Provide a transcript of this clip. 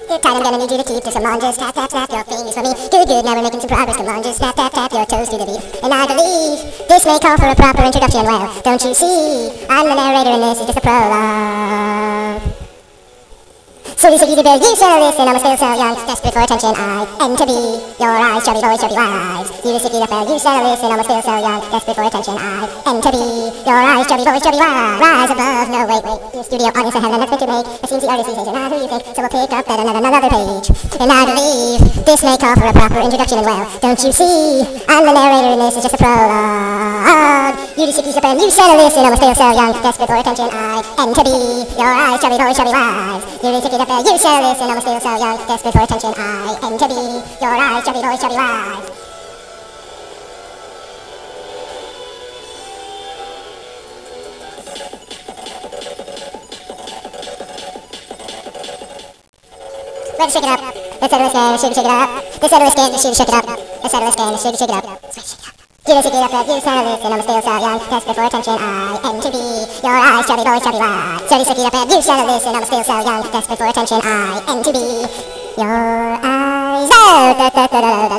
Tight, I'm gonna need you to keep this. Come on, just tap, tap, tap your fingers for me. Good, good, now we're making some progress. Come on, just tap, tap, tap your toes to the beat. And I believe this may call for a proper introduction. Well, don't you see? I'm the narrator and this is just a prologue. So you bear, you shall listen, I'm still so young, desperate for attention, I am to be your eyes, chubby boys, chubby wives. You stick it up, you shall listen, I'm still so young, desperate for attention, I am to be your eyes, chubby boys, chubby wives. Rise above, no wait, your studio audience I have an announcement to make. It seems the artist is not who you think, so we'll pick up at another page. And I believe this may call for a proper introduction, and well, don't you see? I'm the narrator and this is just a prologue. You stick it up and you shall listen, I'm still so young, desperate for attention, I am to be your eyes, chubby boys, chubby wives. You stick it up. You shall listen, I'm still so young, desperate for attention, I am to be your eyes, chubby boys, chubby wives. Let's shake it up. Let's settle this game, shake it up. Let's settle this game, shake it up. Let's settle this game, shake it up. You stick it up, you shall listen, I'm still so young, desperate for attention, I am to be your eyes, chubby boys, chubby wives. So you stick it up, you shall listen, I'm still so young, desperate for attention, I am to be your eyes.